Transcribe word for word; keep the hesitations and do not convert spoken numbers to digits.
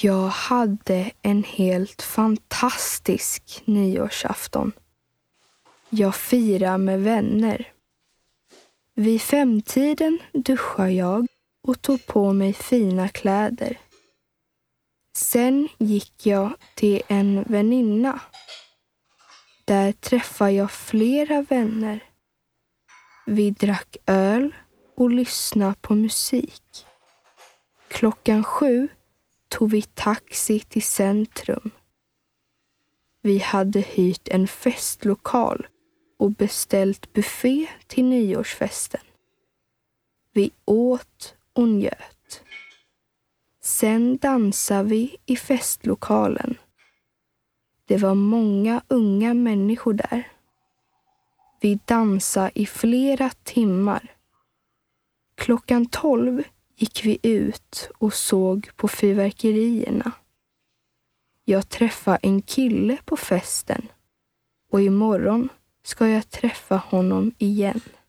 Jag hade en helt fantastisk nyårsafton. Jag firade med vänner. Vid femtiden duschade jag och tog på mig fina kläder. Sen gick jag till en väninna. Där träffade jag flera vänner. Vi drack öl och lyssnade på musik. Klockan sju tog vi taxi till centrum. Vi hade hyrt en festlokal och beställt buffé till nyårsfesten. Vi åt och njöt. Sen dansade vi i festlokalen. Det var många unga människor där. Vi dansade i flera timmar. Klockan tolv gick vi ut och såg på fyrverkerierna. Jag träffade en kille på festen och imorgon ska jag träffa honom igen.